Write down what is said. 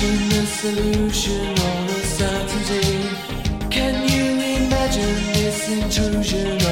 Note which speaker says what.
Speaker 1: imagine the solution or a certainty? Can you imagine this intrusion